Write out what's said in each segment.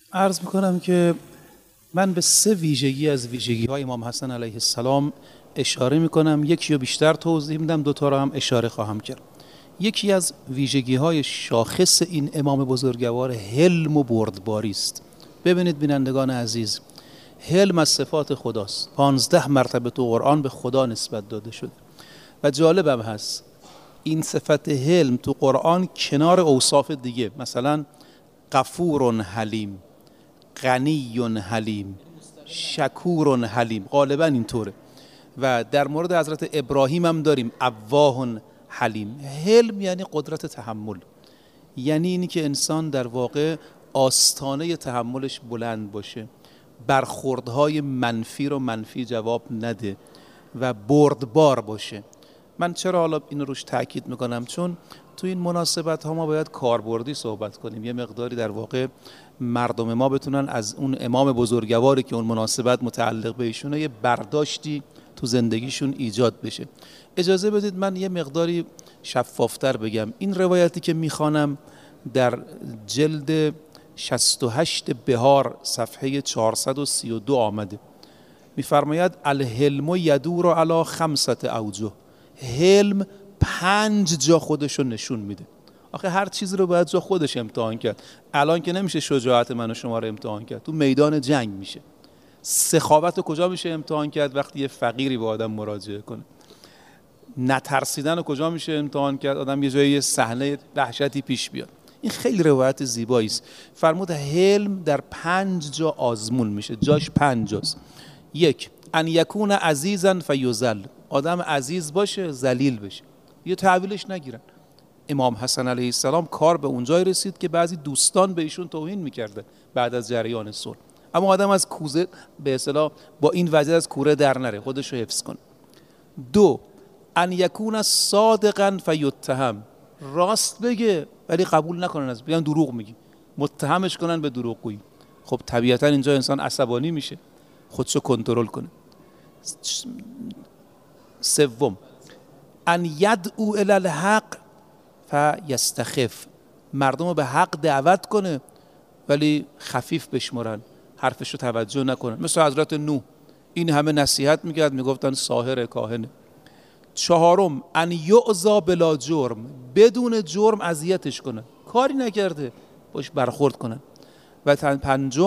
عرض میکنم که من به 3 ویژگی از ویژگی‌های امام حسن علیه السلام اشاره میکنم. یکی رو بیشتر توضیح میدم، 2 تا رو هم اشاره خواهم کرد. یکی از ویژگی‌های شاخص این امام بزرگوار حلم و بردباری است. ببینید بینندگان عزیز، حلم از صفات خداست. 15 مرتبه تو قرآن به خدا نسبت داده شده و جالبم هست این صفت حلم تو قرآن کنار اوصاف دیگه، مثلا غفور حلیم، غنی حلیم، شکور حلیم، غالبا اینطوره. و در مورد حضرت ابراهیم هم داریم اواه حلیم. حلم یعنی قدرت تحمل، یعنی اینی که انسان در واقع آستانه تحملش بلند باشه، برخوردهای منفی رو منفی جواب نده و بردبار باشه. من چرا حالا این روش تاکید میکنم؟ چون تو این مناسبت ها ما باید کاربردی صحبت کنیم، یه مقداری در واقع مردم ما بتونن از اون امام بزرگواری که اون مناسبت متعلق به ایشونه یه برداشتی تو زندگیشون ایجاد بشه. اجازه بدید من یه مقداری شفافتر بگم. این روایتی که میخوانم در جلد 68 بهار صفحه 432 آمده. میفرماید الحلم یدور علی 5 اوجه. حلم 5 جا خودشو نشون میده. آخه هر چیز رو باید جا خودش امتحان کرد. الان که نمیشه شجاعت من و شما رو امتحان کرد، تو میدان جنگ میشه. سخاوت رو کجا میشه امتحان کرد؟ وقتی یه فقیری به آدم مراجعه کنه. نترسیدن رو کجا میشه امتحان کرد؟ آدم یه جایی صحنه وحشتی پیش بیاد. این خیلی روایت زیبایی است. فرمود حلم در 5 جا آزمون میشه، جاش 5 جاست. 1 ان یکون عزیزا فیذل، آدم عزیز باشه ذلیل بشه، یه تحویلش نگیرن. امام حسن علیه السلام کار به اونجای رسید که بعضی دوستان به ایشون توهین میکردن بعد از جریان صلح، اما آدم از کوزه به اصطلاح با این وضع از کوره در نره، خودش رو حفظ کنه. 2 ان یکون صادقا فیتهم، راست بگه ولی قبول نکنن، از بگن دروغ میگی، متهمش کنن به دروغگویی. خب طبیعتا اینجا انسان عصبانی میشه، خودشو کنترل کنه. 3 ان یدعو الی الحق فیستخف، مردم رو به حق دعوت کنه ولی خفیف بشمرن، حرفش رو توجه نکنن. مثل حضرت نوح، این همه نصیحت میکرد، میگفتن ساحر کاهنه. 4 ان یعزا بلا جرم، بدون جرم اذیتش کنن، کاری نکرده باش برخورد کنن. و 5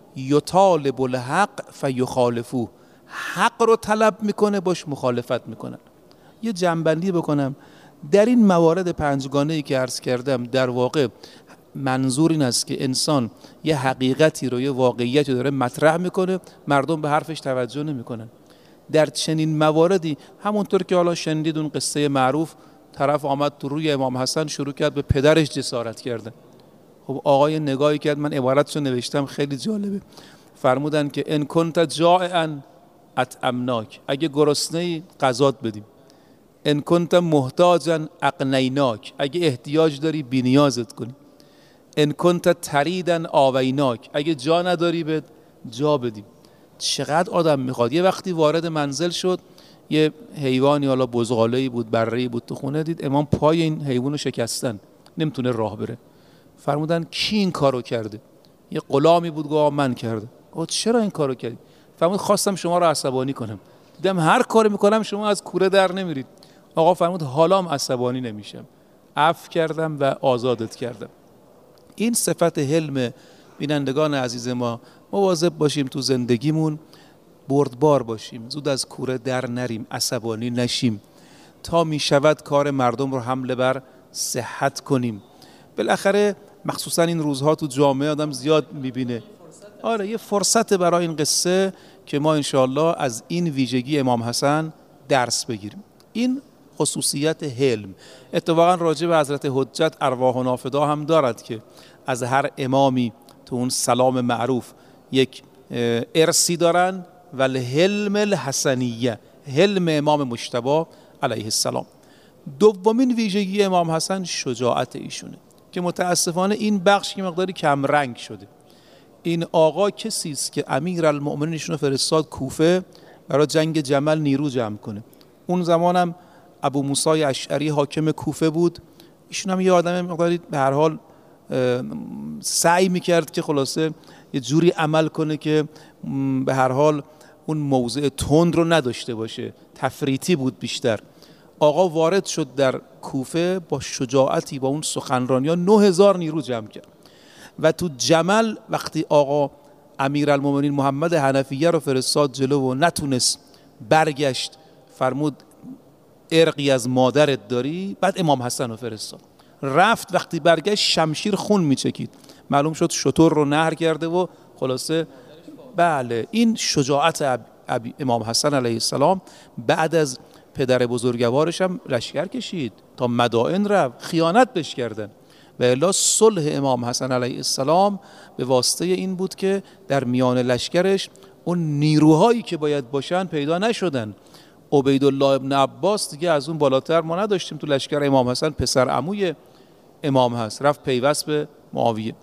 یطالب الحق فیخالفوه، حق رو طلب میکنه باش مخالفت میکنن. یه جنبندی بکنم در این موارد 5 گانه‌ای که عرض کردم. در واقع منظور این است که انسان یه حقیقتی رو، یه واقعیتی داره مطرح میکنه، مردم به حرفش توجه نمیکنن. در چنین مواردی همونطور که حالا شنیدید اون قصه معروف، طرف آمد تو روی امام حسن شروع کرد به پدرش جسارت کردن. خب آقای نگاهی کرد، من عبارتشو نوشتم خیلی جالبه. فرمودن که ان کنت جائعا اطعمناک، اگه گرسنه‌ای غذات بدیم. ان کنت محتاجا اغنیناک، اگه احتیاج داری بی‌نیازت کنیم. ان کنت تریدا آویناک، اگه جا نداری بد جا بدیم. چقدر آدم میخواد. یه وقتی وارد منزل شد، یه حیوانی، حالا بزغاله‌ای بود، بره‌ای بود تو خونه، دید امام پای این حیوانو شکستن، نمیتونه راه بره. فرمودن کی این کارو کرده؟ یه غلامی بود، گفت من کردم. گفت چرا این کارو کردی؟ فرمود خواستم شما رو عصبانی کنم، دیدم هر کاری میکنم شما از کوره در نمیرید. آقا فرمود حالام عصبانی نمیشم، عفو کردم و آزادت کردم. این صفت حلم. بینندگان عزیز ما، مواظب باشیم تو زندگیمون، بردبار باشیم، زود از کوره در نریم، عصبانی نشیم، تا میشود کار مردم رو حمله بر صحت کنیم. بالاخره مخصوصا این روزها تو جامعه آدم زیاد میبینه. آره یه فرصت برای این قصه که ما انشاءالله از این ویژگی امام حسن درس بگیریم. این خصوصیت حلم. اتفاقا راجع به حضرت حجت ارواح و نافدا هم دارد که از هر امامی تو اون سلام معروف یک ارثی دارن، والحلم الحسنیه، حلم امام مجتبی علیه السلام. 2 ویژگی امام حسن شجاعت ایشونه که متاسفانه این بخش که مقداری کم رنگ شده. این آقا کسی است که امیرالمؤمنین ایشونو فرستاد کوفه برای جنگ جمل نیرو جمع کنه. اون زمانم ابو موسی اشعری حاکم کوفه بود. ایشون هم یه آدم مقداری به هر حال سعی میکرد که خلاصه یه جوری عمل کنه که به هر حال اون موضع تند رو نداشته باشه، تفریطی بود بیشتر. آقا وارد شد در کوفه با شجاعتی، با اون سخنرانی‌ها 9000 نیرو جمع کرد و تو جمل وقتی آقا امیرالمومنین محمد حنفیه رو فرستاد جلو و نتونست برگشت، فرمود ارقی از مادرت داری. بعد امام حسن رو فرستاد، رفت، وقتی برگشت شمشیر خون میچکید، معلوم شد شتر رو نهر کرده و خلاصه بله. این شجاعت امام حسن علیه السلام. بعد از پدر بزرگوارش هم لشکر کشید تا مدائن رفت، خیانت بهش کردن و الا صلح امام حسن علیه السلام به واسطه این بود که در میان لشکرش اون نیروهایی که باید باشن پیدا نشدن. عبیدالله ابن عباس دیگه از اون بالاتر ما نداشتیم تو لشکر امام حسن، پسر عموی امام هست، رفت پیوست به معاویه.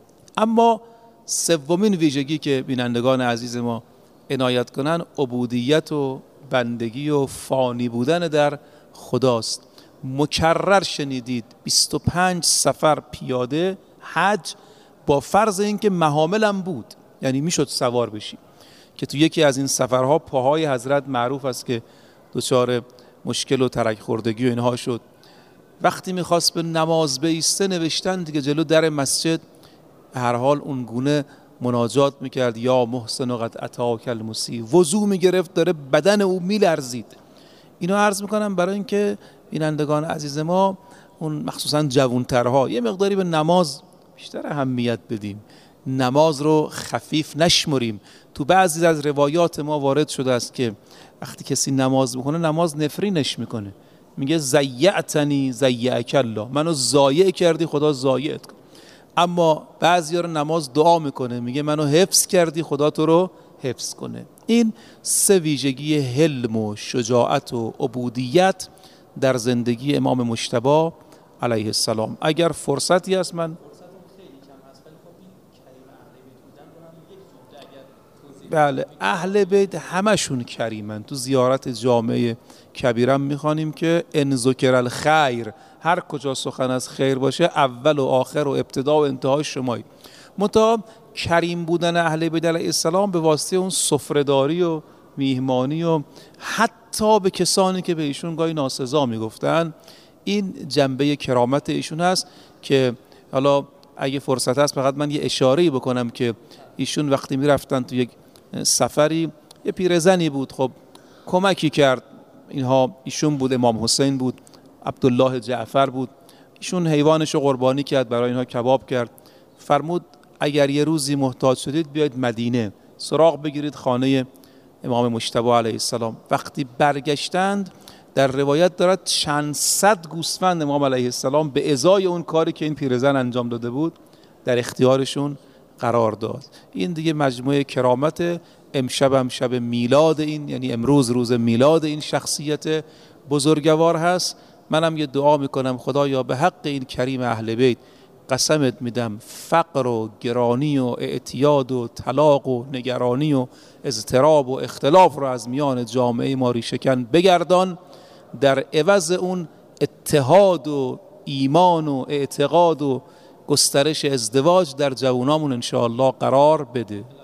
اما سومین ویژگی که بینندگان عزیز ما عنایت کنن، عبودیت و بندگی و فانی بودن در خداست. مکرر شنیدید 25 سفر پیاده حج، با فرض اینکه محاملم بود، یعنی میشد سوار بشی، که تو یکی از این سفرها پاهای حضرت معروف است که دچار مشکل و ترک خوردگی و اینها شد. وقتی میخواست به نماز بایسته نوشتن دیگه جلو در مسجد هر حال اون گونه مناجات میکرد، یا محسن و قد اتاک المسیء، وضو میگرفت داره بدن او میلرزید. اینو عرض میکنم برای اینکه بینندگان عزیز ما، اون مخصوصا جوانترها، یه مقداری به نماز بیشتر اهمیت بدیم، نماز رو خفیف نشمریم. تو بعضی از روایات ما وارد شده است که وقتی کسی نماز میکنه نماز نفرینش میکنه، میگه ضیعتنی ضیعک الله، منو ضایع کردی خدا ضایعت کن. اما بعضیا رو نماز دعا میکنه، میگه منو حفظ کردی خدا تو رو حفظ کنه. این سه ویژگی حلم و شجاعت و عبودیت در زندگی امام مجتبی علیه السلام. اگر فرصتی هست من بله، اهل بیت همشون کریمن. تو زیارت جامعه کبیرم میخوانیم که ان ذکر الخیر، هر کجا سخن از خیر باشه اول و آخر و ابتدا و انتهای شمایی. منتها کریم بودن اهل بیت علیه السلام به واسطه اون سفره‌داری و میهمانی و حتی به کسانی که به ایشون گاهی ناسزا میگفتن، این جنبه کرامت ایشون هست که حالا اگه فرصت هست فقط من یه اشاره‌ای بکنم که ایشون وقتی میرفتن تو یک سفری، یه پیرزنی بود خب کمکی کرد اینها، ایشون بود، امام حسین بود، عبدالله جعفر بود، ایشون حیوانش رو قربانی کرد، برای اینها کباب کرد. فرمود اگر یه روزی محتاج شدید بیاید مدینه سراغ بگیرید خانه امام مجتبی علیه السلام. وقتی برگشتند در روایت دارد چند صد گوسفند امام علیه السلام به ازای اون کاری که این پیرزن انجام داده بود در اختیارشون قرار داد. این دیگه مجموعه کرامت. امشب هم شب میلاد این، یعنی امروز روز میلاد این شخصیت بزرگوار هست. منم یه دعا میکنم خدایا به حق این کریم اهل بیت قسمت میدم فقر و گرانی و اعتیاد و طلاق و نگرانی و اضطراب و اختلاف رو از میان جامعه ما ریشه‌کن بگردان، در عوض اون اتحاد و ایمان و اعتقاد و گسترش ازدواج در جوانامون انشاءالله قرار بده.